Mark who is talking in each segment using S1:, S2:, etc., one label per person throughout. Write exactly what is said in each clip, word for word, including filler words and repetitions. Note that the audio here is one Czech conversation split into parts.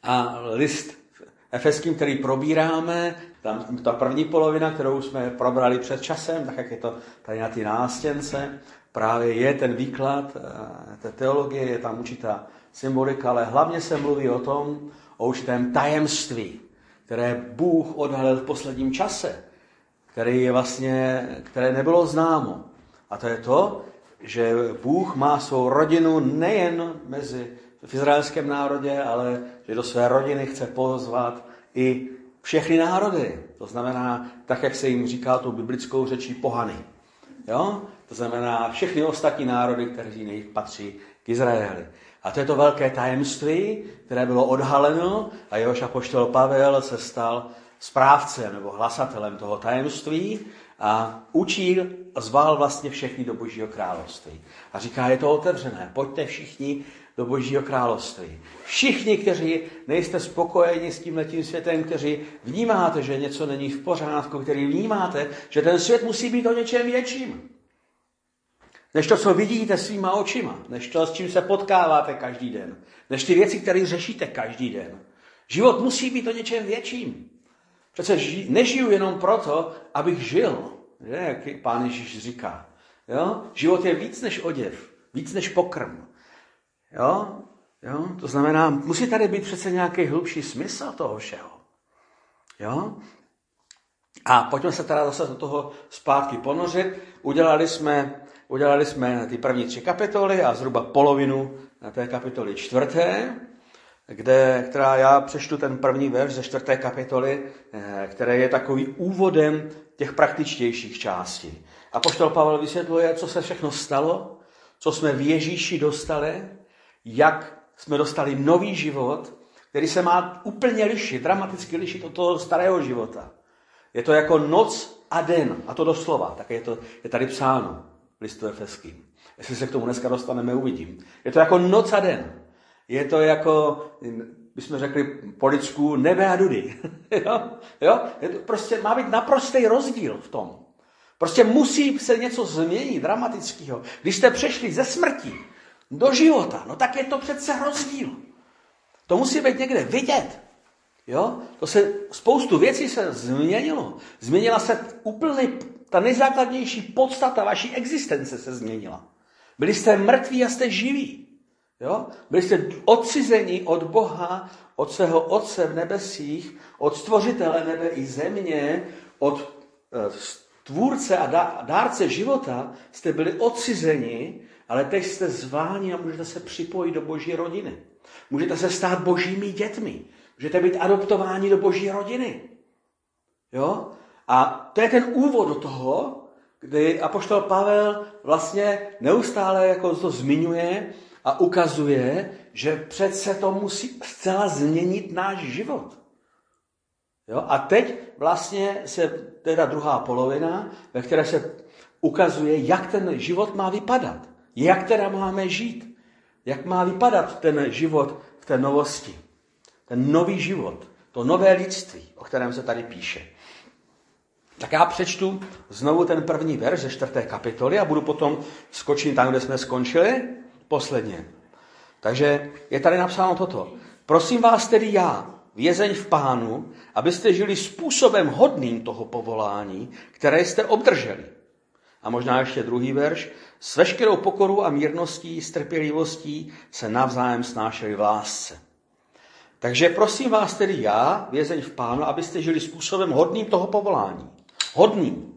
S1: A list Efeským, který probíráme, tam ta první polovina, kterou jsme probrali před časem, tak jak je to tady na té nástěnce, právě je ten výklad té teologie, je tam určitá symbolika, ale hlavně se mluví o tom, o určitém tajemství, které Bůh odhalil v posledním čase, který je vlastně, které nebylo známo. A to je to, že Bůh má svou rodinu nejen mezi v izraelském národě, ale že do své rodiny chce pozvat i všechny národy. To znamená, tak jak se jim říká tou biblickou řečí, pohany. Jo? To znamená všechny ostatní národy, kteří patří k Izraeli. A to je to velké tajemství, které bylo odhaleno a jehož apoštol Pavel se stal správcem nebo hlasatelem toho tajemství a učil a zval vlastně všechny do Božího království. A říká, je to otevřené, pojďte všichni do Božího království. Všichni, kteří nejste spokojeni s tímhletím světem, kteří vnímáte, že něco není v pořádku, kteří vnímáte, že ten svět musí být o něčem větším. Než to, co vidíte svýma očima, než to, s čím se potkáváte každý den, než ty věci, které řešíte každý den. Život musí být o něčem větším. Přece ži- nežiju jenom proto, abych žil, že? Jak Pán Ježíš říká. Jo? Život je víc než oděv, víc než pokrm. Jo? Jo? To znamená, musí tady být přece nějaký hlubší smysl toho všeho. Jo? A pojďme se teda zase do toho zpátky ponořit. Udělali jsme, udělali jsme ty první tři kapitoly a zhruba polovinu na té kapitoly čtvrté, kde, která já přečtu ten první verš ze čtvrté kapitoly, které je takový úvodem těch praktičtějších částí. Apoštol Pavel vysvětluje, co se všechno stalo, co jsme v Ježíši dostali, jak jsme dostali nový život, který se má úplně lišit, dramaticky lišit od toho starého života. Je to jako noc a den, a to doslova, tak je to je tady psáno v listu Efeským. Jestli se k tomu dneska dostaneme, uvidím. Je to jako noc a den. Je to jako, bychom řekli po lidsku, nebe a dudy. jo? Jo? Je to prostě má být naprostý rozdíl v tom. Prostě musí se něco změnit dramatického. Když jste přešli ze smrti do života, no tak je to přece rozdíl. To musí být někde vidět. Jo? To se, spoustu věcí se změnilo. Změnila se úplně, ta nejzákladnější podstata vaší existence se změnila. Byli jste mrtví a jste živí. Jo? Byli jste odcizeni od Boha, od svého Otce v nebesích, od stvořitele nebe i země, od tvůrce a dárce života jste byli odcizeni, ale teď jste zváni a můžete se připojit do Boží rodiny. Můžete se stát božími dětmi. Můžete být adoptováni do Boží rodiny. Jo? A to je ten úvod do toho, kdy apoštol Pavel vlastně neustále jako to zmiňuje a ukazuje, že přece to musí zcela změnit náš život. Jo? A teď vlastně se teda druhá polovina, ve které se ukazuje, jak ten život má vypadat. Jak teda máme žít. Jak má vypadat ten život v té novosti. Ten nový život. To nové lidství, o kterém se tady píše. Tak já přečtu znovu ten první verš ze čtvrté kapitoly a budu potom skočit tam, kde jsme skončili, posledně. Takže je tady napsáno toto. Prosím vás tedy já, vězeň v Pánu, abyste žili způsobem hodným toho povolání, které jste obdrželi. A možná ještě druhý verš. S veškerou pokorou a mírností, s trpělivostí se navzájem snášeli v lásce. Takže prosím vás tedy já, vězeň v Pánu, abyste žili způsobem hodným toho povolání. Hodným.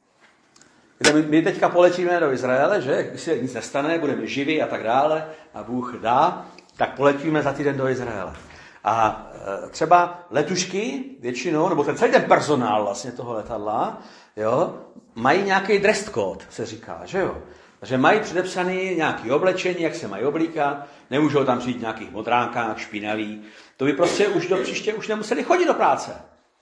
S1: Kde my, my teďka poletíme do Izraele, že? Když se nic nestane, budeme živí a tak dále a Bůh dá, tak poletíme za týden do Izraele. A e, třeba letušky většinou, nebo ten celý ten personál vlastně toho letadla, jo, mají nějaký dress code, se říká, že jo. Takže mají předepsaný nějaký oblečení, jak se mají oblíkat, nemůžou tam přijít v nějakých modránkách, špinavý. To by prostě už do příště už nemuseli chodit do práce.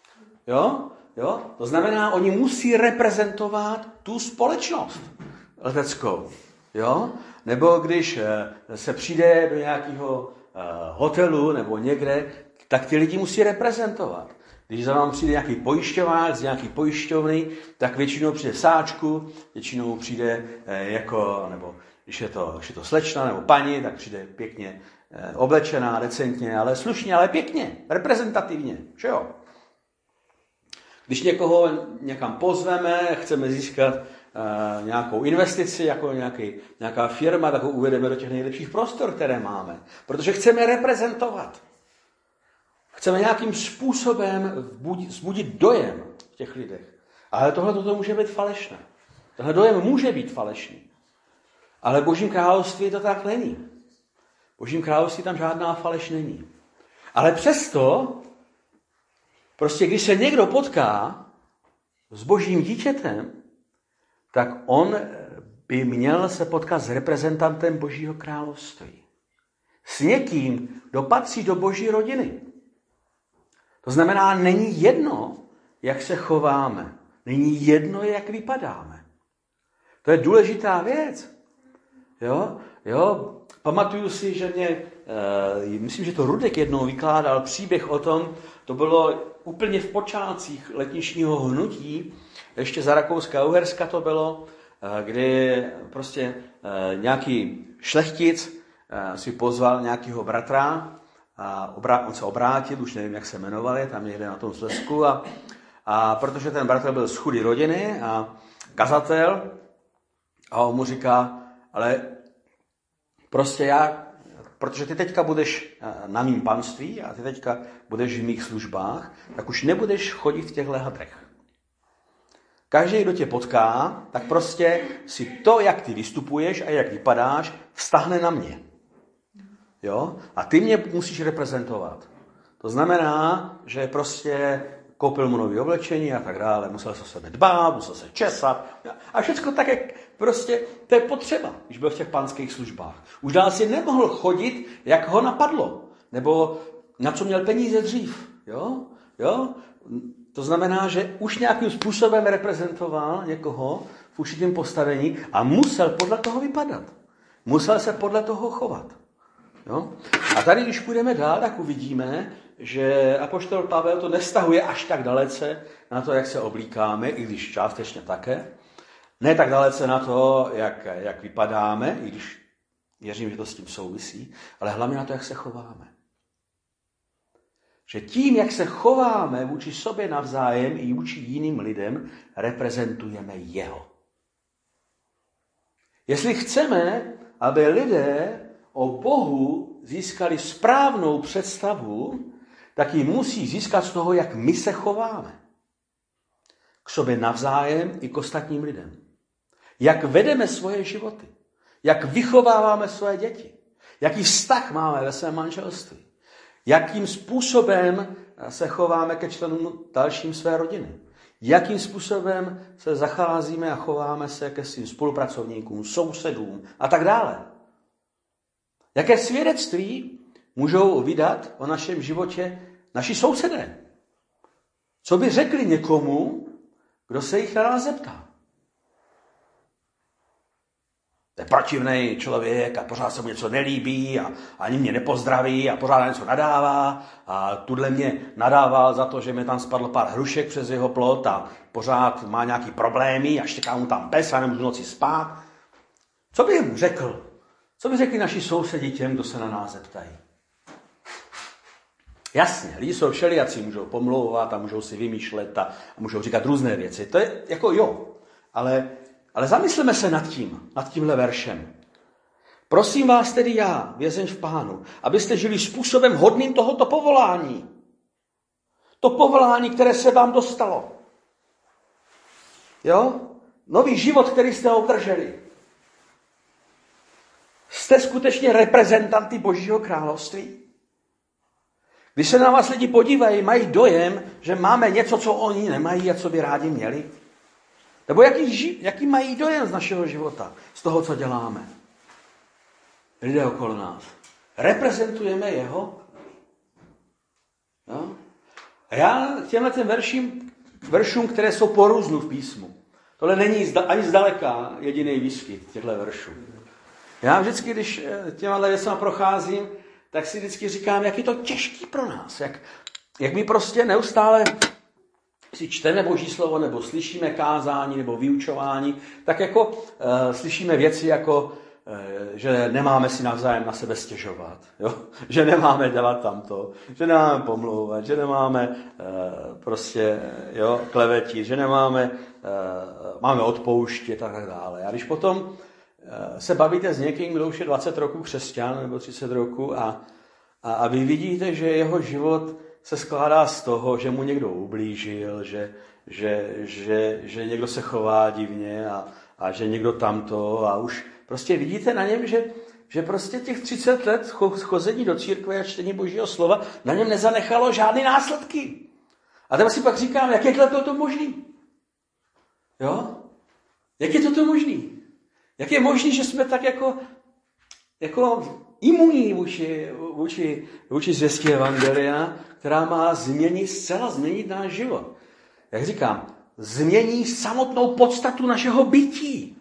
S1: Jo? Jo? To znamená, oni musí reprezentovat tu společnost leteckou. Jo? Nebo když se přijde do nějakého hotelu nebo někde, tak ty lidi musí reprezentovat. Když za vám přijde nějaký pojišťovák z nějaký pojišťovny, tak většinou přijde sáčku, většinou přijde jako, nebo když je to, když je to slečna nebo paní, tak přijde pěkně oblečená decentně, ale slušně, ale pěkně, reprezentativně, že jo? Když někoho někam pozveme, chceme získat uh, nějakou investici, jako nějaký, nějaká firma, tak ho uvedeme do těch nejlepších prostor, které máme. Protože chceme reprezentovat. Chceme nějakým způsobem vzbudit dojem v těch lidech. Ale tohle toto může být falešné. Tohle dojem může být falešný. Ale v Božím království to tak není. V Božím království tam žádná faleš není. Ale přesto, prostě když se někdo potká s Božím dítětem, tak on by měl se potkat s reprezentantem Božího království. S někým, kdo patří do Boží rodiny. To znamená, není jedno, jak se chováme. Není jedno, jak vypadáme. To je důležitá věc. Jo? Jo? Pamatuju si, že mě, e, myslím, že to Rudek jednou vykládal příběh o tom, to bylo úplně v počátcích letničního hnutí, ještě za Rakouska a Uherska to bylo, e, kdy prostě e, nějaký šlechtic e, si pozval nějakého bratra, a obrá, on se obrátil, už nevím, jak se jmenovali, tam někde na tom Slezsku, a, a protože ten bratr byl z chudé rodiny a kazatel, a on mu říká, ale prostě já, protože ty teďka budeš na mým panství a ty teďka budeš v mých službách, tak už nebudeš chodit v těchto hadrech. Každý, kdo tě potká, tak prostě si to, jak ty vystupuješ a jak vypadáš, vztahne na mě. Jo? A ty mě musíš reprezentovat. To znamená, že prostě koupil mu nový oblečení a tak dále, musel se o sebe dbát, musel se česat a všecko tak, jak prostě to je potřeba, když byl v těch pánských službách. Už dál si nemohl chodit, jak ho napadlo, nebo na co měl peníze dřív. Jo? Jo? To znamená, že už nějakým způsobem reprezentoval někoho v určitém postavení a musel podle toho vypadat. Musel se podle toho chovat. Jo? A tady, když půjdeme dál, tak uvidíme, že apoštol Pavel to nestahuje až tak dalece na to, jak se oblíkáme, i když částečně také. Ne tak dalece na to, jak, jak vypadáme, i když věřím, že to s tím souvisí, ale hlavně na to, jak se chováme. Že tím, jak se chováme vůči sobě navzájem i vůči jiným lidem, reprezentujeme jeho. Jestli chceme, aby lidé o Bohu získali správnou představu, tak ji musí získat z toho, jak my se chováme. K sobě navzájem i k ostatním lidem. Jak vedeme svoje životy. Jak vychováváme svoje děti. Jaký vztah máme ve svém manželství. Jakým způsobem se chováme ke členům dalším své rodiny. Jakým způsobem se zacházíme a chováme se ke svým spolupracovníkům, sousedům a tak dále. Jaké svědectví můžou vydat o našem životě naši sousedé? Co by řekli někomu, kdo se jich na nás zeptá? To je protivnej člověk a pořád se mu něco nelíbí a ani mě nepozdraví a pořád na něco nadává a tudle mě nadával za to, že mi tam spadlo pár hrušek přes jeho plot a pořád má nějaký problémy a štěká mu tam pes a nemůžu noci spát. Co by mu řekl? Co by řekli naši sousedi těm, kdo se na nás zeptají? Jasně, lidi jsou všelijací, můžou pomlouvat a můžou si vymýšlet a, a můžou říkat různé věci. To je jako jo, ale, ale zamysleme se nad tím, nad tímhle veršem. Prosím vás tedy já, vězeň v Pánu, abyste žili způsobem hodným tohoto povolání. To povolání, které se vám dostalo. Jo? Nový život, který jste obdrželi. Jste skutečně reprezentanty Božího království? Když se na vás lidi podívají, mají dojem, že máme něco, co oni nemají a co by rádi měli? Nebo jaký, jaký mají dojem z našeho života, z toho, co děláme? Lidé okolo nás. Reprezentujeme jeho? No? A já těmhle těm verším, veršům, které jsou po různu v písmu. Tohle není ani zdaleka jediný výskyt těchto veršů. Já vždycky, když těmhle věcma procházím, tak si vždycky říkám, jak je to těžký pro nás. Jak, jak my prostě neustále si čteme Boží slovo, nebo slyšíme kázání, nebo vyučování, tak jako uh, slyšíme věci jako, že nemáme si navzájem na sebe stěžovat, jo? Že nemáme dělat tamto, že nemáme pomlouvat, že nemáme prostě jo, klevetit, že nemáme máme odpouštět a tak dále. A když potom se bavíte s někým, kdo už je dvacet roků křesťan nebo třicet roků a, a, a vy vidíte, že jeho život se skládá z toho, že mu někdo ublížil, že, že, že, že někdo se chová divně a, a že někdo tamto a už prostě vidíte na něm, že, že prostě těch třicet let chození do církve a čtení Božího slova na něm nezanechalo žádné následky. A teď si pak říkám, jak je to možný? Jo? Jak je toto možný? Jak je možný, že jsme tak jako, jako imunní vůči, vůči, vůči zvěstí evangelia, která má změnit, zcela změnit náš život. Jak říkám, změní samotnou podstatu našeho bytí.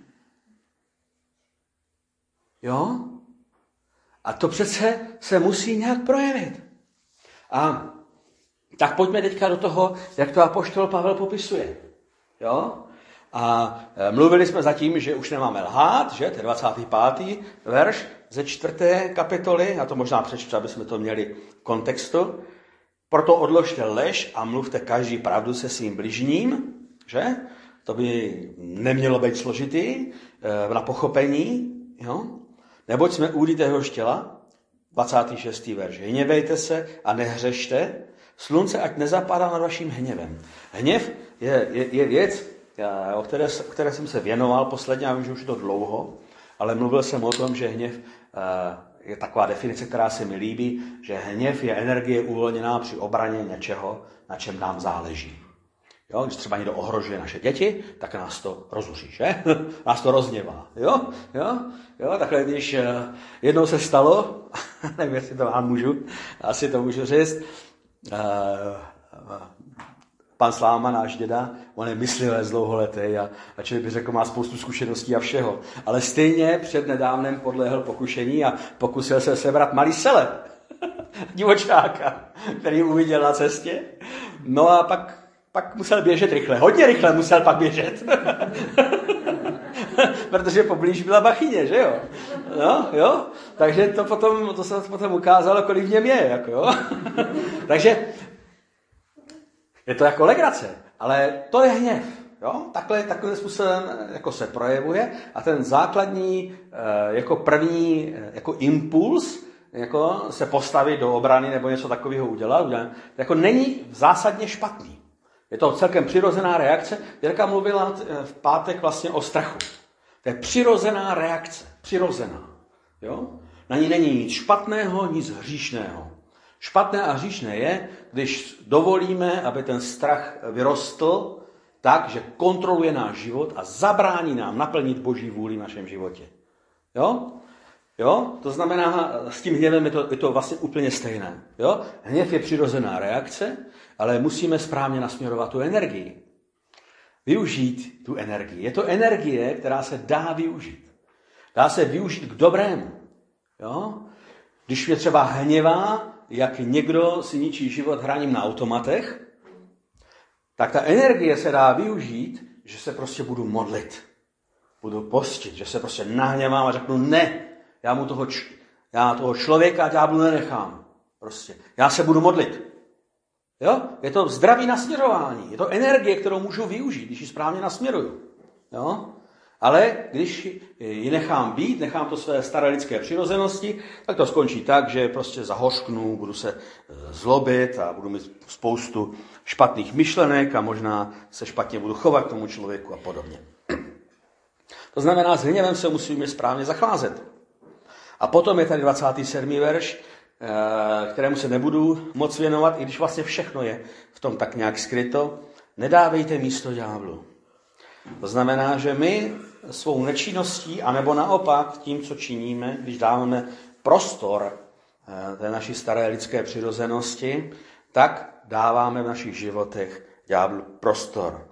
S1: Jo? A to přece se musí nějak projevit. A tak pojďme teďka do toho, jak to apoštol Pavel popisuje. Jo? A mluvili jsme zatím, že už nemáme lhát, že? To je dvacátý pátý verš ze čtvrté kapitoly, já to možná přečtu, aby jsme to měli v kontextu. Proto odložte lež a mluvte každý pravdu se svým bližním, že? To by nemělo být složitý na pochopení, jo? Neboť jsme údy téhož těla, dvacátý šestý verš. Hněvejte se a nehřešte, slunce ať nezapadá nad vaším hněvem. Hněv je, je, je věc, o které, o které jsem se věnoval posledně, já vím, že už je to dlouho, ale mluvil jsem o tom, že hněv je taková definice, která se mi líbí, že hněv je energie uvolněná při obraně něčeho, na čem nám záleží. Jo, když třeba někdo ohrožuje naše děti, tak nás to rozuří, že? Nás to rozněvá. Jo? Jo? Jo? Takhle, když jednou se stalo, nevím, jestli to vám můžu, asi to můžu říct, pan Sláma, náš děda, on je myslivec dlouholetý a, a člověk by řekl, má spoustu zkušeností a všeho. Ale stejně před nedávnem podlehl pokušení a pokusil se sebrat malý sele, divočáka, který uviděl na cestě. No a pak Pak musel běžet rychle. Hodně rychle musel pak běžet. Protože poblíž byla bachyně, že jo? No, jo? Takže to potom, to se potom ukázalo, kolik v něm je. Jako, jo? Takže je to jako legrace, ale to je hněv. Jo? Takhle, takovým způsobem jako se projevuje a ten základní jako první jako impuls jako se postavit do obrany nebo něco takového udělat, jako není zásadně špatný. Je to celkem přirozená reakce. Jirka mluvila v pátek vlastně o strachu. To je přirozená reakce. Přirozená. Jo? Na ní není nic špatného, nic hříšného. Špatné a hříšné je, když dovolíme, aby ten strach vyrostl tak, že kontroluje náš život a zabrání nám naplnit Boží vůli v našem životě. Jo? Jo? To znamená, s tím hněvem je to, je to vlastně úplně stejné. Jo? Hněv je přirozená reakce, ale musíme správně nasměrovat tu energii. Využít tu energii. Je to energie, která se dá využít. Dá se využít k dobrému. Jo? Když mě třeba hněvá, jak někdo si ničí život hraním na automatech, tak ta energie se dá využít, že se prostě budu modlit. Budu postit, že se prostě nahněvám a řeknu ne, já mu toho, č- já toho člověka ďáblu nenechám. Prostě. Já se budu modlit. Jo? Je to zdravý nasměrování. Je to energie, kterou můžu využít, když ji správně nasměruju. Jo? Ale když ji nechám být, nechám to své staré lidské přirozenosti, tak to skončí tak, že prostě zahořknu, budu se zlobit a budu mít spoustu špatných myšlenek a možná se špatně budu chovat k tomu člověku a podobně. To znamená, s hněvem se musíme správně zacházet. A potom je tady dvacátý sedmý verš, kterému se nebudu moc věnovat, i když vlastně všechno je v tom tak nějak skryto. Nedávejte místo ďáblu. To znamená, že my svou nečinností, anebo naopak tím, co činíme, když dáváme prostor té naší staré lidské přirozenosti, tak dáváme v našich životech ďáblu prostor.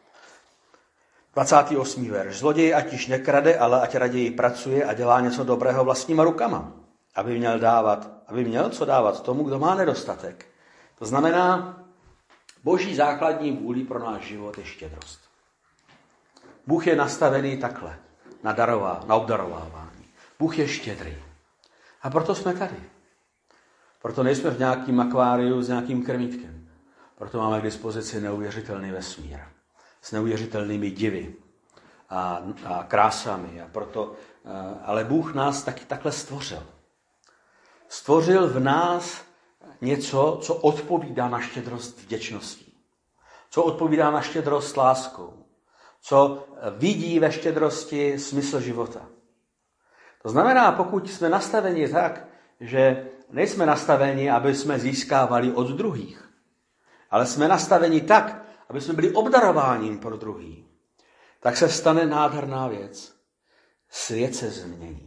S1: dvacátý osmý verš. Zloděj ať již nekrade, ale ať raději pracuje a dělá něco dobrého vlastníma rukama, aby měl dávat, aby měl co dávat tomu, kdo má nedostatek. To znamená, Boží základní vůli pro náš život je štědrost. Bůh je nastavený takhle, na, darová, na obdarovávání. Bůh je štědrý. A proto jsme tady. Proto nejsme v nějakém akváriu s nějakým krmítkem. Proto máme k dispozici neuvěřitelný vesmír. S neuvěřitelnými divy a, a krásami. A proto, ale Bůh nás taky takhle stvořil. Stvořil v nás něco, co odpovídá na štědrost vděčností. Co odpovídá na štědrost láskou. Co vidí ve štědrosti smysl života. To znamená, pokud jsme nastaveni tak, že nejsme nastaveni, aby jsme získávali od druhých, ale jsme nastaveni tak, aby jsme byli obdarováním pro druhý, tak se stane nádherná věc. Svět se změní.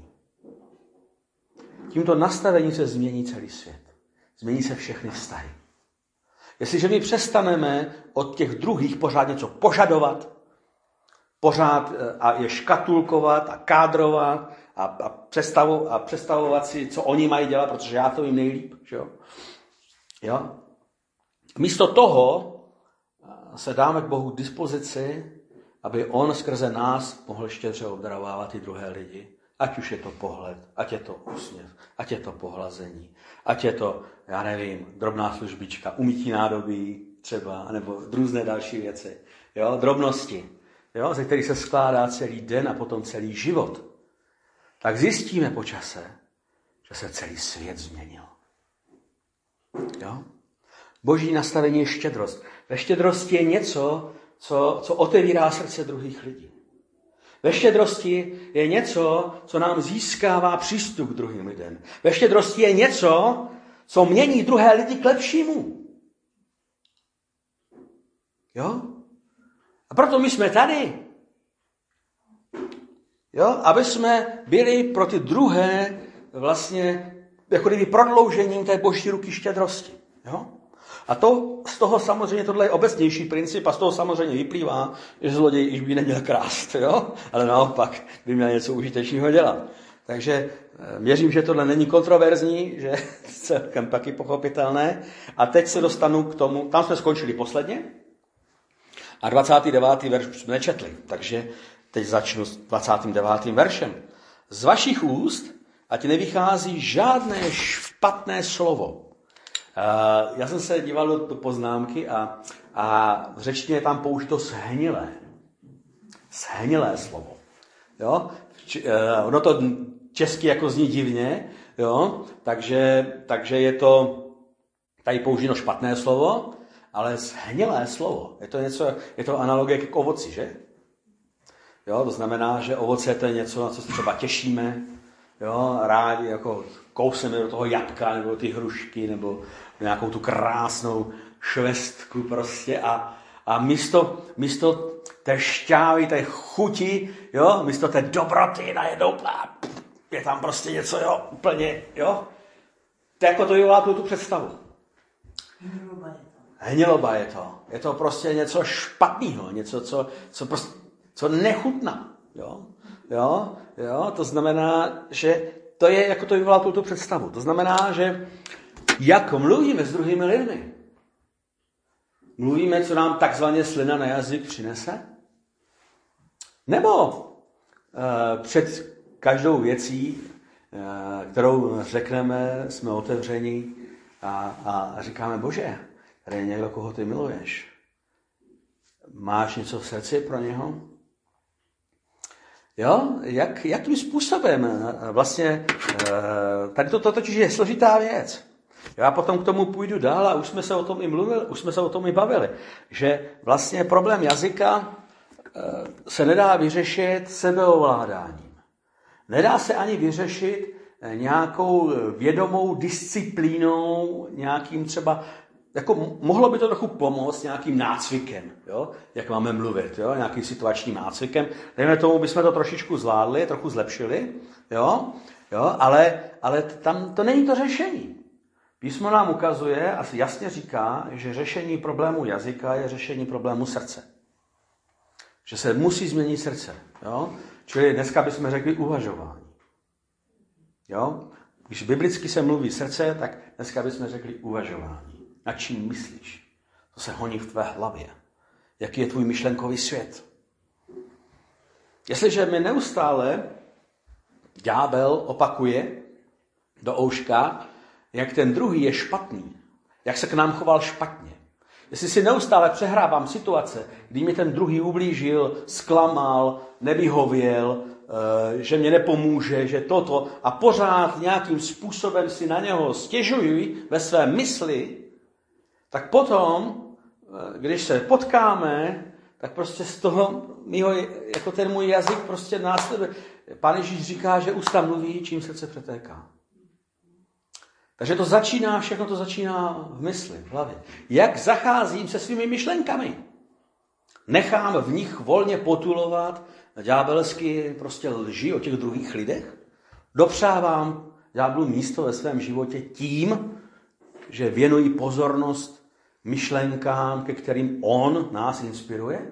S1: Tímto nastavením se změní celý svět. Změní se všechny vztahy. Jestliže my přestaneme od těch druhých pořád něco požadovat, pořád a je škatulkovat a kádrovat a, a, představu, a představovat si, co oni mají dělat, protože já to jim nejlíp. Že jo? Jo? Místo toho se dáme k Bohu k dispozici, aby on skrze nás mohl štědře obdarovávat i druhé lidi. Ať už je to pohled, ať je to úsměv, ať je to pohlazení, ať je to, já nevím, drobná službička, umytí nádobí třeba, nebo různé další věci. Jo? Drobnosti, jo? Ze kterých se skládá celý den a potom celý život. Tak zjistíme po čase, že se celý svět změnil. Jo? Boží nastavení je štědrost. Ve štědrosti je něco, co, co otevírá srdce druhých lidí. Ve štědrosti je něco, co nám získává přístup k druhým lidem. Ve štědrosti je něco, co mění druhé lidi k lepšímu. Jo? A proto my jsme tady. Jo? Aby jsme byli pro ty druhé vlastně jako kdyby prodloužením té boží ruky štědrosti. Jo? A to z toho samozřejmě, tohle je obecnější princip a z toho samozřejmě vyplývá, že zloděj již by neměl krást, jo? Ale naopak by měl něco užitečného dělat. Takže věřím, že tohle není kontroverzní, že celkem taky pochopitelné. A teď se dostanu k tomu, tam jsme skončili posledně a dvacátý devátý verš jsme nečetli, takže teď začnu s dvacátým devátým veršem. Z vašich úst ať nevychází žádné špatné slovo. Uh, já jsem se díval do, do poznámky a, a v řečtině je tam použito shnilé. Shnilé slovo. Jo? Č, uh, ono to česky jako zní divně, jo? Takže, takže je to tady použito špatné slovo, ale shnilé slovo. Je to něco, je to analogie k ovoci, že? Jo? To znamená, že ovoce to je něco, na co se třeba těšíme, jo? Rádi jako kouseme do toho jablka nebo do ty hrušky nebo nějakou tu krásnou švestku prostě a, a místo, místo té šťávy, té chuti, jo, místo té dobroty najednou je tam prostě něco, jo, úplně, jo. To jako to vyvolá tu představu.
S2: Hniloba je to.
S1: Hniloba je to. Je to prostě něco špatného, něco, co, co, prostě, co nechutná, jo. Jo, jo, to znamená, že to je, jako to vyvolá tu představu. To znamená, že jak mluvíme s druhými lidmi? Mluvíme, co nám takzvaně slina na jazyk přinese? Nebo uh, před každou věcí, uh, kterou řekneme, jsme otevření a, a říkáme, Bože, tady je někdo, koho ty miluješ. Máš něco v srdci pro něho? Jo, jak, jakým způsobem? Vlastně uh, tady to, to totiž je složitá věc. Já potom k tomu půjdu dál a už jsme se o tom i mluvili, už jsme se o tom i bavili, že vlastně problém jazyka se nedá vyřešit sebeovládáním. Nedá se ani vyřešit nějakou vědomou disciplínou, nějakým třeba, jako mohlo by to trochu pomoct nějakým nácvikem, jo? Jak máme mluvit, jo? Nějakým situačním nácvikem. Dejme tomu, bychom to trošičku zvládli, trochu zlepšili, jo? Jo? Ale, ale tam to není to řešení. Písmo nám ukazuje a jasně říká, že řešení problému jazyka je řešení problému srdce. Že se musí změnit srdce. Jo? Čili dneska bychom řekli uvažování. Jo? Když biblicky se mluví srdce, tak dneska bychom řekli uvažování. Na čím myslíš? To se honí v tvé hlavě. Jaký je tvůj myšlenkový svět? Jestliže my neustále ďábel opakuje do ouška, jak ten druhý je špatný, jak se k nám choval špatně. Jestli si neustále přehrávám situace, kdy mi ten druhý ublížil, zklamal, nevyhověl, že mě nepomůže, že toto a pořád nějakým způsobem si na něho stěžuji ve své mysli, tak potom, když se potkáme, tak prostě z toho mýho, jako ten můj jazyk prostě následuje. Pán Ježíš říká, že ústa mluví, čím srdce přetéká. Takže to začíná, všechno to začíná v mysli, v hlavě. Jak zacházím se svými myšlenkami? Nechám v nich volně potulovat ďábelsky prostě lži o těch druhých lidech? Dopřávám ďáblu místo ve svém životě tím, že věnují pozornost myšlenkám, ke kterým on nás inspiruje?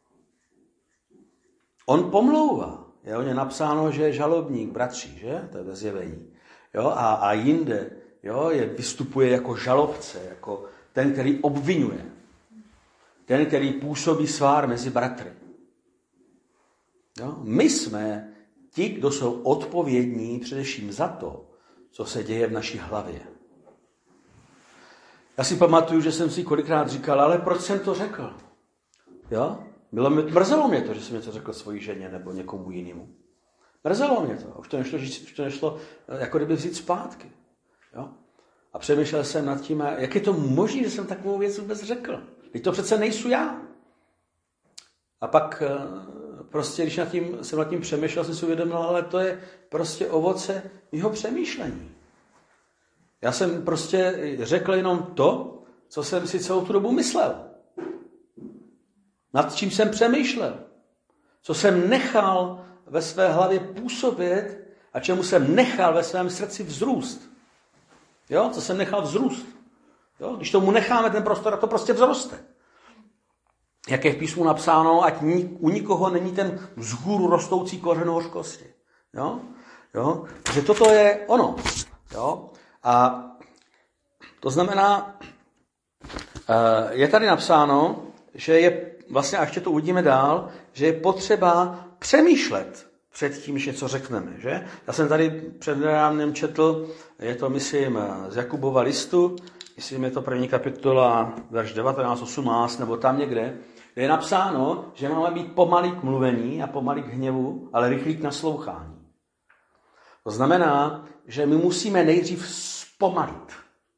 S1: On pomlouvá. Je o ně napsáno, že je žalobník bratří, že? To je ve Zjevení. Jo? A, a jinde jo? Je, vystupuje jako žalobce, jako ten, který obvinuje. Ten, který působí svár mezi bratry. Jo? My jsme ti, kdo jsou odpovědní především za to, co se děje v naší hlavě. Já si pamatuju, že jsem si kolikrát říkal, ale proč jsem to řekl? Jo? Bylo mě, mrzelo mě to, že jsem něco řekl svojí ženě nebo někomu jinému. Mrzelo mě to. Už to nešlo, už to nešlo jako kdyby vzít zpátky. Jo? A přemýšlel jsem nad tím, jak je to možné, že jsem takovou věc vůbec řekl. Teď to přece nejsou já. A pak prostě, když nad tím, jsem nad tím přemýšlel, jsem si uvědomil, ale to je prostě ovoce mého přemýšlení. Já jsem prostě řekl jenom to, co jsem si celou tu dobu myslel. Nad čím jsem přemýšlel. Co jsem nechal ve své hlavě působit a čemu jsem nechal ve svém srdci vzrůst. Jo? Co jsem nechal vzrůst. Jo? Když tomu necháme ten prostor, to prostě vzroste. Jak je v písmu napsáno, ať u nikoho není ten vzhůru rostoucí kořen hořkosti. Jo? Jo? Takže toto je ono. Jo? A to znamená, je tady napsáno, že je, vlastně a ještě to uvidíme dál, že je potřeba přemýšlet před tím, že něco řekneme. Že? Já jsem tady před nedávnem četl, je to, myslím, z Jakubova listu, myslím, je to první kapitola, verš devatenáct osmnáct, nebo tam někde, kde je napsáno, že máme být pomalý k mluvení a pomalý k hněvu, ale rychlý k naslouchání. To znamená, že my musíme nejdřív zpomalit.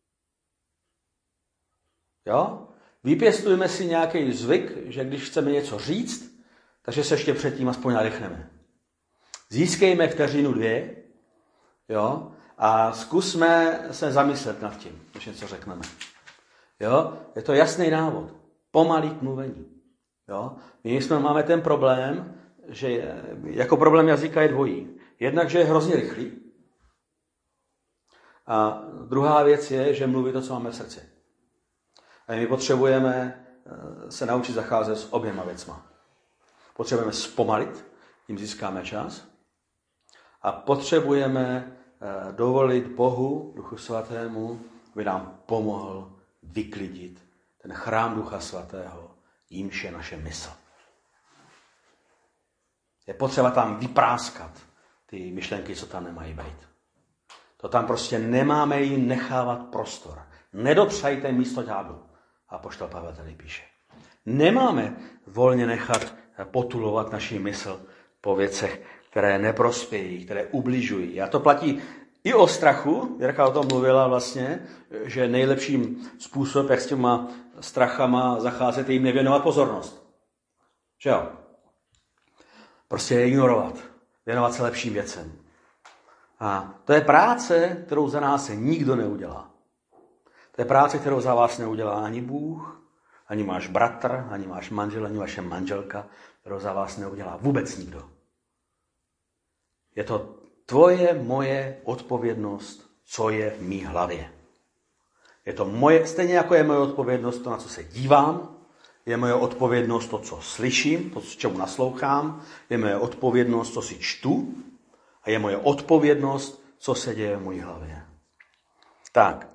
S1: Jo? Vypěstujeme si nějaký zvyk, že když chceme něco říct, takže se ještě předtím aspoň nadechneme. Získejme vteřinu dvě, jo? A zkusme se zamyslet nad tím, když něco řekneme. Jo? Je to jasný návod. Pomalý k mluvení. Jo? My jsme máme ten problém, že jako problém jazyka je dvojí. Jednak, že je hrozně rychlý. A druhá věc je, že mluví to, co máme v srdci. A my potřebujeme se naučit zacházet s oběma věcma. Potřebujeme zpomalit, tím získáme čas. A potřebujeme dovolit Bohu, Duchu Svatému, aby nám pomohl vyklidit ten chrám Ducha Svatého, jímž je naše mysl. Je potřeba tam vypráskat ty myšlenky, co tam nemají být. To tam prostě nemáme jim nechávat prostor. Nedopřejte místo ďáblu. Apoštol Pavel tady píše. Nemáme volně nechat potulovat naši mysl po věcech, které neprospějí, které ubližují. A to platí i o strachu. Jirka o tom mluvila vlastně, že nejlepším způsob, jak s těma strachama zacházet, je jim nevěnovat pozornost. Že jo? Prostě je ignorovat. Věnovat se lepším věcem. A to je práce, kterou za nás nikdo neudělá. To je práce, kterou za vás neudělá ani Bůh, ani váš bratr, ani váš manžel, ani vaše manželka, kterou za vás neudělá vůbec nikdo. Je to tvoje, moje odpovědnost, co je v mý hlavě. Je to moje, stejně jako je moje odpovědnost to, na co se dívám, je moje odpovědnost to, co slyším, to, čemu naslouchám, je moje odpovědnost, co si čtu a je moje odpovědnost, co se děje v mojí hlavě. Tak,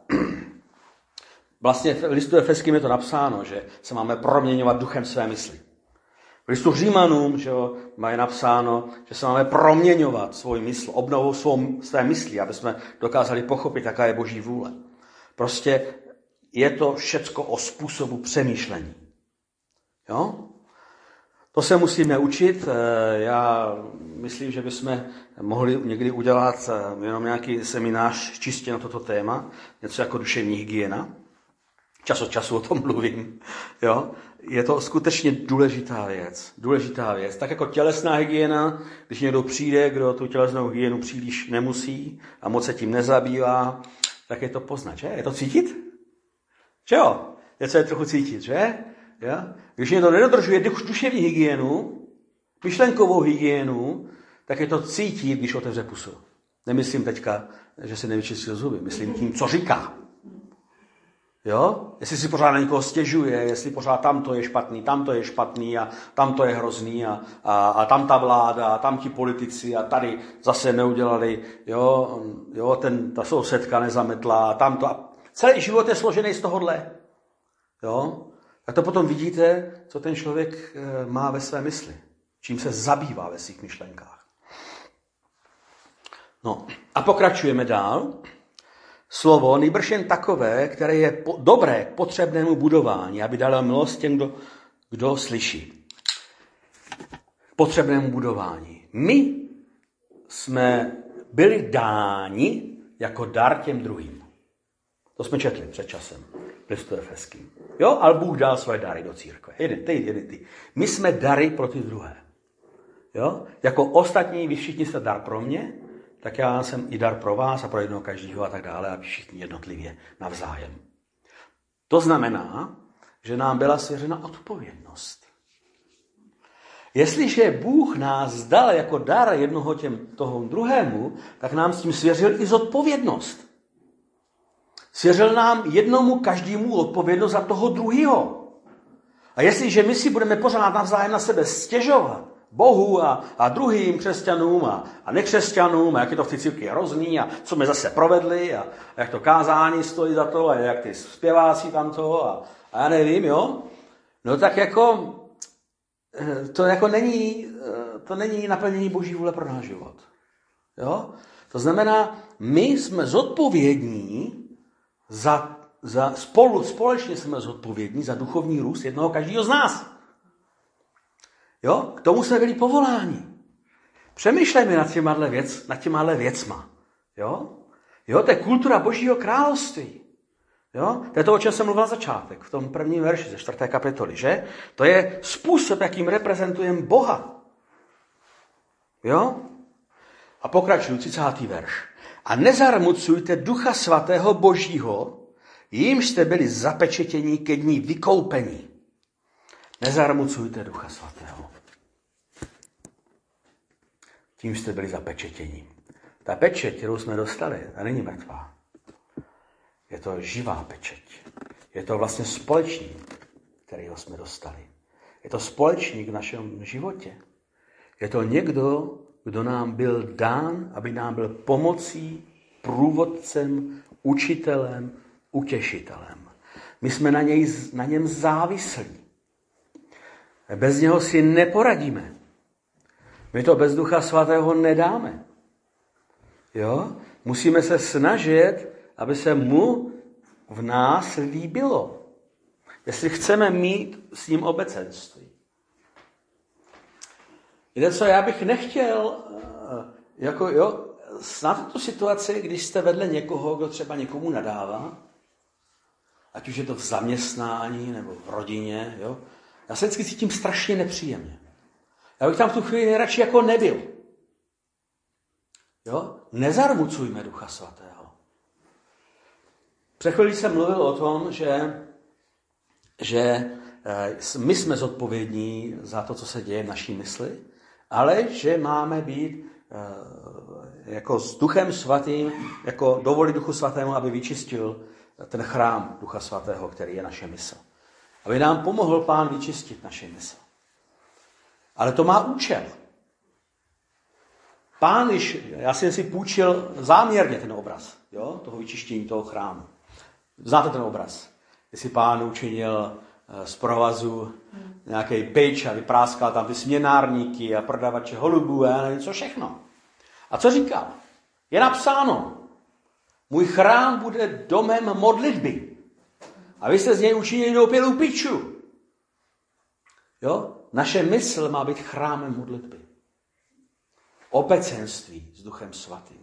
S1: vlastně v listu Efeským je to napsáno, že se máme proměňovat duchem své mysli. V listu Římanům, že jo, mají napsáno, že se máme proměňovat svou mysl, obnovou svou, své mysli, aby jsme dokázali pochopit, jaká je Boží vůle. Prostě je to všecko o způsobu přemýšlení. Jo? To se musíme učit. Já myslím, že bychom mohli někdy udělat jenom nějaký seminář čistě na toto téma, něco jako duševní hygiena. Čas od času o tom mluvím. Jo? Je to skutečně důležitá věc. Důležitá věc. Tak jako tělesná hygiena, když někdo přijde, kdo tu tělesnou hygienu příliš nemusí a moc se tím nezabývá, tak je to poznat, že? Je to cítit? Že jo? Něco je trochu cítit, že? Jo? Když někdo nedodržuje duševní hygienu, myšlenkovou hygienu, tak je to cítit, když otevře pusu. Nemyslím teďka, že se nevyčistil zuby. Myslím tím, co říká. Jo? Jestli si pořád na někoho stěžuje, jestli pořád tamto je špatný, tamto je špatný a tamto je hrozný a, a, a tam ta vláda a tam ti politici a tady zase neudělali, jo, jo ten, ta sousedka nezametla a tamto. A celý život je složený z tohohle. Jo? Tak to potom vidíte, co ten člověk má ve své mysli. Čím se zabývá ve svých myšlenkách. No a pokračujeme dál. Slovo nýbrž jen takové, které je po, dobré k potřebnému budování, aby dalo milost těm, kdo, kdo slyší. K potřebnému budování. My jsme byli dáni jako dar těm druhým. To jsme četli před časem v listu Efeským. Jo, ale Bůh dal svoje dary do církve. Jeden ty, jeden ty. My jsme dary pro ty druhé. Jo? Jako ostatní, vy všichni jste dar pro mě, tak já jsem i dar pro vás a pro jednoho každého a tak dále, a všichni jednotlivě navzájem. To znamená, že nám byla svěřena odpovědnost. Jestliže Bůh nás dal jako dar jednoho těm toho druhému, tak nám s tím svěřil i zodpovědnost. Svěřil nám jednomu každému odpovědnost za toho druhého. A jestliže my si budeme pořád navzájem na sebe stěžovat, Bohu a, a druhým křesťanům a, a nekřesťanům, a jak je to v té církvi hrozný a co jsme zase provedli a, a jak to kázání stojí za to a jak ty zpěváci tam to a, a já nevím, jo. No tak jako to jako není, to není naplnění Boží vůle pro náš život. Jo? To znamená, my jsme zodpovědní za, za spolu, společně jsme zodpovědní za duchovní růst jednoho každého z nás. Jo? K tomu jsme byli povoláni. Přemýšlejme nad těmahle věc, nad těmahle věcma. Jo? Jo, to je kultura Božího království. Jo? To je to, o čem jsem mluvil na začátek, v tom prvním verši ze čtvrté kapitoly, že? To je způsob, jakým reprezentujeme Boha. Jo? A pokračuju, třicátý verš. A nezarmucujte Ducha Svatého Božího, jímž jste byli zapečetěni ke dní vykoupení. Nezarmucujte Ducha Svatého. Tím jste byli zapečetěni. Ta pečeť, kterou jsme dostali, ta není mrtvá. Je to živá pečeť. Je to vlastně společník, kterýho jsme dostali. Je to společník v našem životě. Je to někdo, kdo nám byl dán, aby nám byl pomocí, průvodcem, učitelem, utěšitelem. My jsme na, něj, na něm závislí. Bez něho si neporadíme. My to bez Ducha Svatého nedáme. Jo? Musíme se snažit, aby se mu v nás líbilo. Jestli chceme mít s ním obecenství. Víte co, já bych nechtěl, jako jo, snad tu situaci, když jste vedle někoho, kdo třeba někomu nadává, ať už je to v zaměstnání nebo v rodině, jo, já se vždycky cítím strašně nepříjemně. Já bych tam v tu chvíli radši jako nebyl. Jo? Nezarmucujme Ducha Svatého. Před chvílí jsem mluvil o tom, že, že my jsme zodpovědní za to, co se děje v naší mysli, ale že máme být jako s Duchem Svatým, jako dovolit Duchu Svatému, aby vyčistil ten chrám Ducha Svatého, který je naše mysl. Aby nám pomohl Pán vyčistit naše mysl. Ale to má účel. Pán, když, já jsem si půjčil záměrně ten obraz, jo, toho vyčištění toho chrámu. Znáte ten obraz? Jestli Pán učinil z provazu nějaký bič a vypráskal tam ty směnárníky a prodavače holubů a nevím co všechno. A co říkal? Je napsáno, můj chrám bude domem modlitby. A vy jste z něj učinili doupělou piču. Jo? Naše mysl má být chrámem modlitby. Obecenství s Duchem Svatým.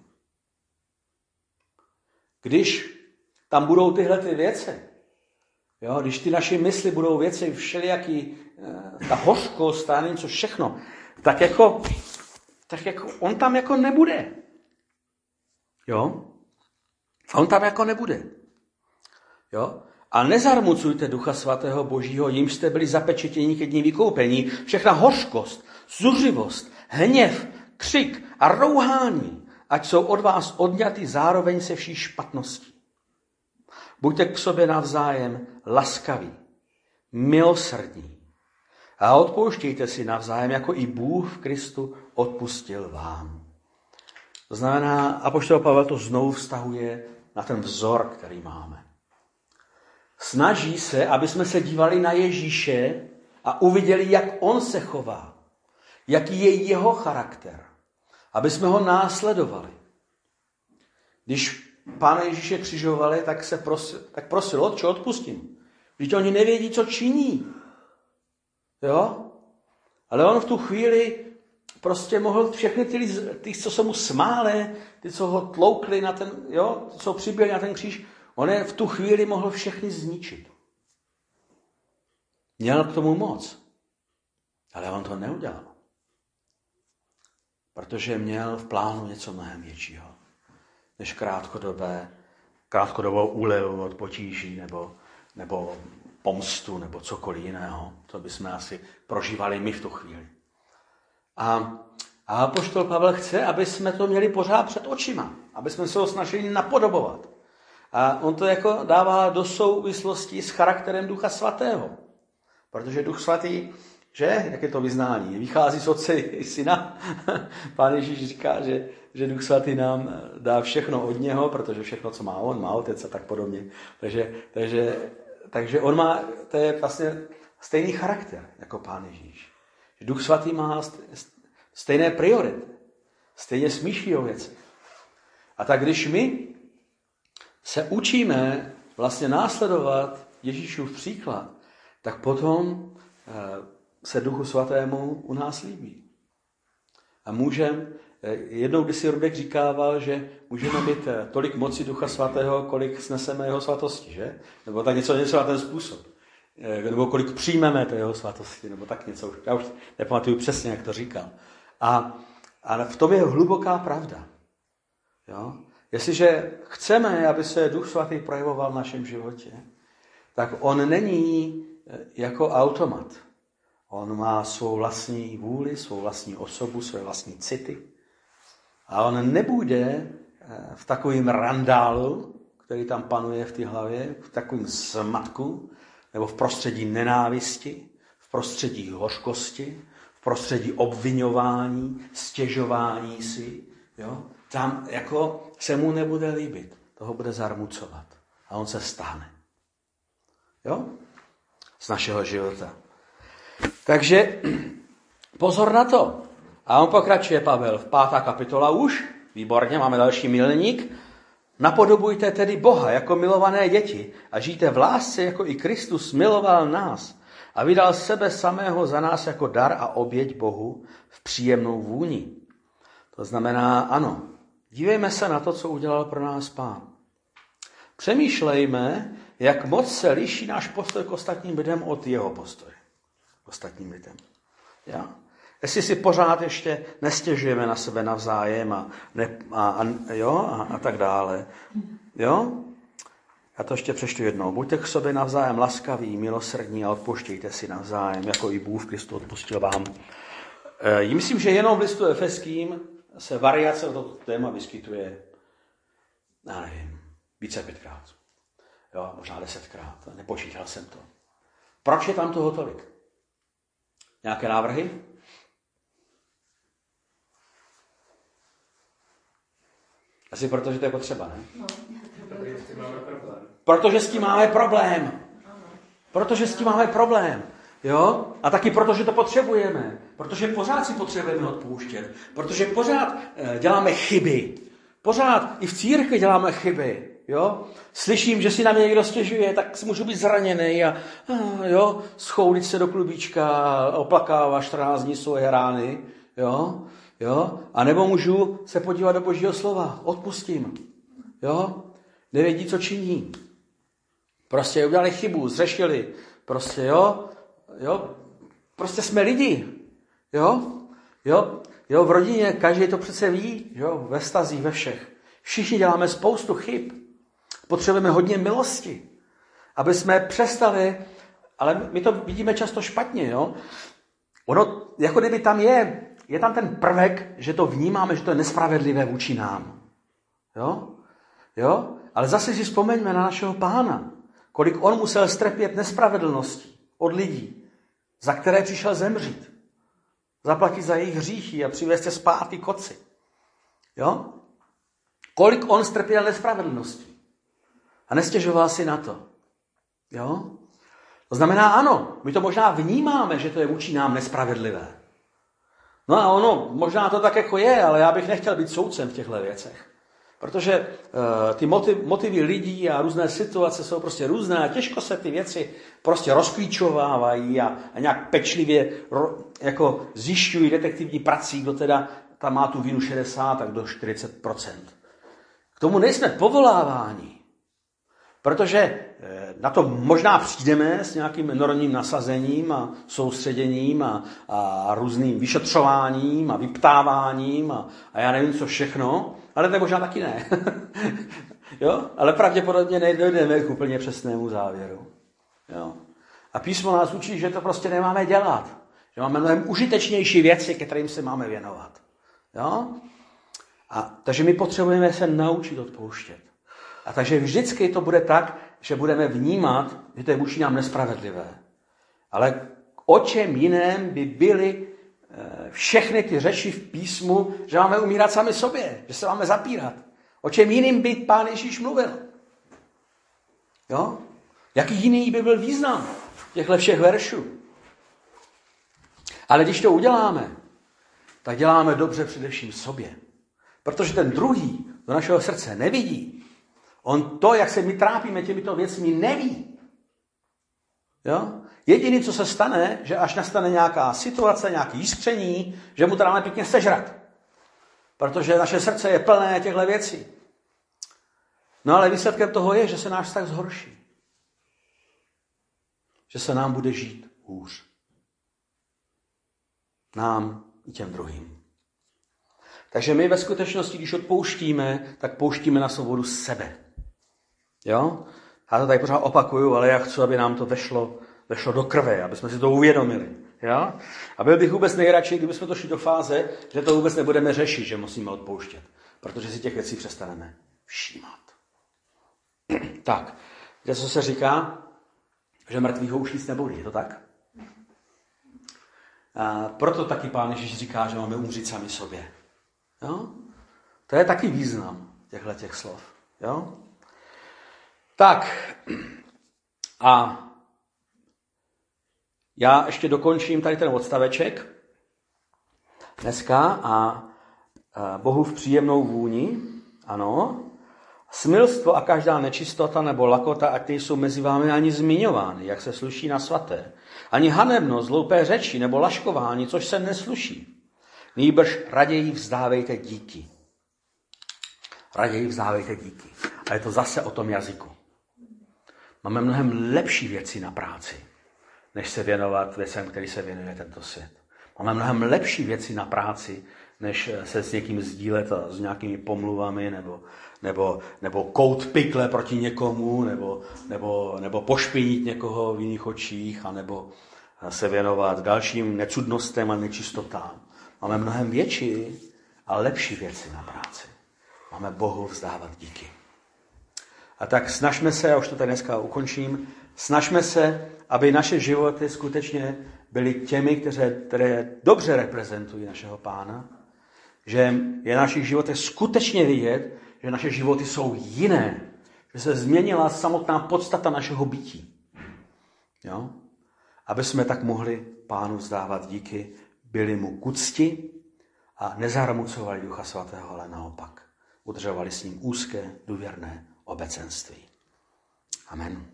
S1: Když tam budou tyhle ty věci, jo? Když ty naše mysli budou věci všelijaký, ta hořkost a nevím co všechno, tak jako, tak jako on tam jako nebude. Jo? On tam jako nebude. Jo? A nezarmucujte Ducha Svatého Božího, jimž jste byli zapečetěni ke dní vykoupení. Všechna hořkost, zuřivost, hněv, křik a rouhání, ať jsou od vás odňaty zároveň se vší špatností. Buďte k sobě navzájem laskaví, milosrdní a odpouštějte si navzájem, jako i Bůh v Kristu odpustil vám. To znamená, apoštol Pavel to znovu vztahuje na ten vzor, který máme. Snaží se, aby jsme se dívali na Ježíše a uviděli, jak on se chová, jaký je jeho charakter, aby jsme ho následovali. Když Pána Ježíše křižovali, tak se prosil, tak prosil, Otče, odpustím. Vždyť oni nevědí, co činí. Jo? Ale on v tu chvíli prostě mohl všechny ty, ty co se mu smáli, ty, co ho tloukli na ten, jo, co přiběli na ten kříž, on je v tu chvíli mohl všechny zničit. Měl k tomu moc. Ale on to neudělal. Protože měl v plánu něco mnohem většího, než krátkodobé, krátkodobou úlevu od potíží, nebo, nebo pomstu, nebo cokoliv jiného, co bychom asi prožívali my v tu chvíli. A, a apoštol Pavel chce, aby jsme to měli pořád před očima, aby jsme se ho snažili napodobovat. A on to jako dává do souvislosti s charakterem Ducha Svatého. Protože Duch Svatý, že, jak je to vyznání, vychází z Otce i Syna. Pán Ježíš říká, že, že Duch Svatý nám dá všechno od něho, protože všechno, co má on, má Otec a tak podobně. Takže, takže, takže on má, to je vlastně stejný charakter jako Pán Ježíš. Duch Svatý má stejné priority, stejně smýšlí o věcech. A tak když my se učíme vlastně následovat Ježíšův příklad, tak potom se Duchu Svatému u nás líbí. A můžeme, jednou kdysi Rudek říkával, že můžeme mít tolik moci Ducha Svatého, kolik sneseme jeho svatosti, že? Nebo tak něco, něco na ten způsob. Nebo kolik přijmeme té jeho svatosti, nebo tak něco. Já už nepamatuju přesně, jak to říkal. A, a v tom je hluboká pravda. Jo? Jestliže chceme, aby se Duch Svatý projevoval v našem životě, tak on není jako automat. On má svou vlastní vůli, svou vlastní osobu, své vlastní city. A on nebude v takovém randálu, který tam panuje v té hlavě, v takovém zmatku, nebo v prostředí nenávisti, v prostředí hořkosti, v prostředí obviňování, stěžování si. Jo? Tam jako se mu nebude líbit. Toho bude zarmucovat. A on se stáhne. Jo? Z našeho života. Takže pozor na to. A on pokračuje, Pavel, v pátá kapitola už. Výborně, máme další milník. Napodobujte tedy Boha jako milované děti a žijte v lásce, jako i Kristus miloval nás a vydal sebe samého za nás jako dar a oběť Bohu v příjemnou vůni. To znamená, ano, dívejme se na to, co udělal pro nás Pán. Přemýšlejme, jak moc se liší náš postoj k ostatním lidem od jeho postoje. K ostatním lidem. Ja? Jestli si pořád ještě nestěžujeme na sebe navzájem a, ne, a, a, jo, a, a tak dále. Jo? Já to ještě přečtu jednou. Buďte k sobě navzájem laskaví, milosrdní a odpouštějte si navzájem, jako i Bůh v Kristu odpustil vám. E, myslím, že jenom v listu Efeským se variace o toto téma vyskytuje, já nevím, více pětkrát. Jo, možná desetkrát. Nepočítal jsem to. Proč je tam toho tolik? Nějaké návrhy? Asi protože to je potřeba, ne?
S2: No,
S3: protože s tím máme problém.
S1: Protože s tím máme problém. Protože s tím máme problém. Jo? A taky proto, že to potřebujeme. Protože pořád si potřebujeme odpouštět. Protože pořád děláme chyby. Pořád i v církvi děláme chyby. Jo? Slyším, že si na mě někdo stěžuje, tak můžu být zraněný a, a jo, schoulit se do klubíčka a oplakávat čtrnáct dní svoje rány. Jo? Jo? A nebo můžu se podívat do Božího slova. Odpustím. Jo? Nevědí, co činí. Prostě udělali chybu, zřešili. Prostě, jo? Jo? Prostě jsme lidi. Jo? Jo? Jo, v rodině každý to přece ví. Jo? Ve vztazích, ve všech. Všichni děláme spoustu chyb. Potřebujeme hodně milosti. Aby jsme přestali, ale my to vidíme často špatně. Jo? Ono, jako kdyby tam je, je tam ten prvek, že to vnímáme, že to je nespravedlivé vůči nám. Jo? Jo? Ale zase si vzpomeňme na našeho Pána. Kolik on musel strpět nespravedlností od lidí, za které přišel zemřít. Zaplatit za jejich hříchy a přivést je zpátky k Otci. Jo? Kolik on strpěl nespravedlností. A nestěžoval si na to. Jo? To znamená ano, my to možná vnímáme, že to je vůči nám nespravedlivé. No a ono, možná to tak jako je, ale já bych nechtěl být soudcem v těchto věcech. Protože uh, ty motiv, motivy lidí a různé situace jsou prostě různé a těžko se ty věci prostě rozklíčovávají a, a nějak pečlivě ro, jako zjišťují detektivní prací, kdo teda tam má tu vinu šedesát, tak do čtyřicet procent. K tomu nejsme povoláváni. Protože na to možná přijdeme s nějakým enormním nasazením a soustředěním a, a různým vyšetřováním a vyptáváním a, a já nevím co všechno, ale to možná taky ne. Jo? Ale pravděpodobně nedojdeme k úplně přesnému závěru. Jo? A písmo nás učí, že to prostě nemáme dělat. Že máme mnohem užitečnější věci, ke kterým se máme věnovat. Jo? A, takže my potřebujeme se naučit odpouštět. A takže vždycky to bude tak, že budeme vnímat, že to je vůči nám nespravedlivé. Ale o čem jiném by byly všechny ty řeči v písmu, že máme umírat sami sobě, že se máme zapírat. O čem jiným by Pán Ježíš mluvil? Jo? Jaký jiný by byl význam těchto všech veršů? Ale když to uděláme, tak děláme dobře především sobě. Protože ten druhý do našeho srdce nevidí. On to, jak se my trápíme těmito věcmi, neví. Jo? Jediné, co se stane, že až nastane nějaká situace, nějaké jiskření, že mu to dáme pěkně sežrat. Protože naše srdce je plné těchto věcí. No ale výsledkem toho je, že se náš vztah zhorší. Že se nám bude žít hůř. Nám i těm druhým. Takže my ve skutečnosti, když odpouštíme, tak pouštíme na svobodu sebe. Jo? Já to tady pořád opakuju, ale já chci, aby nám to vešlo, vešlo do krve, aby jsme si to uvědomili. Jo? A byl bych vůbec nejradši, kdybychom to šli do fáze, že to vůbec nebudeme řešit, že musíme odpouštět. Protože si těch věcí přestaneme všímat. Tak, kde co se říká? Že mrtvýho už nic nebolí, je to tak? A proto taky Pán Ježíš říká, že máme umřít sami sobě. Jo? To je taky význam těchto těch slov. Jo? Tak, a já ještě dokončím tady ten odstaveček dneska a Bohu v příjemnou vůni, ano, smilstvo a každá nečistota nebo lakota, ať jsou mezi vámi ani zmiňovány, jak se sluší na svaté. Ani hanebnost, zloupé řeči nebo laškování, což se nesluší. Nýbrž raději vzdávejte díky. Raději vzdávejte díky. A je to zase o tom jazyku. Máme mnohem lepší věci na práci, než se věnovat věcem, který se věnuje tento svět. Máme mnohem lepší věci na práci, než se s někým sdílet a s nějakými pomluvami, nebo, nebo, nebo kout pikle proti někomu, nebo, nebo, nebo pošpinit někoho v jiných očích, anebo se věnovat dalším necudnostem a nečistotám. Máme mnohem větší a lepší věci na práci. Máme Bohu vzdávat díky. A tak snažme se, já už to tady dneska ukončím, snažme se, aby naše životy skutečně byly těmi, které, které dobře reprezentují našeho Pána, že je v našich životech skutečně vidět, že naše životy jsou jiné, že se změnila samotná podstata našeho bytí. Jo? Aby jsme tak mohli Pánu vzdávat díky, byli mu k úcti a nezarmucovali Ducha Svatého, ale naopak udržovali s ním úzké, důvěrné obecenství. Amen.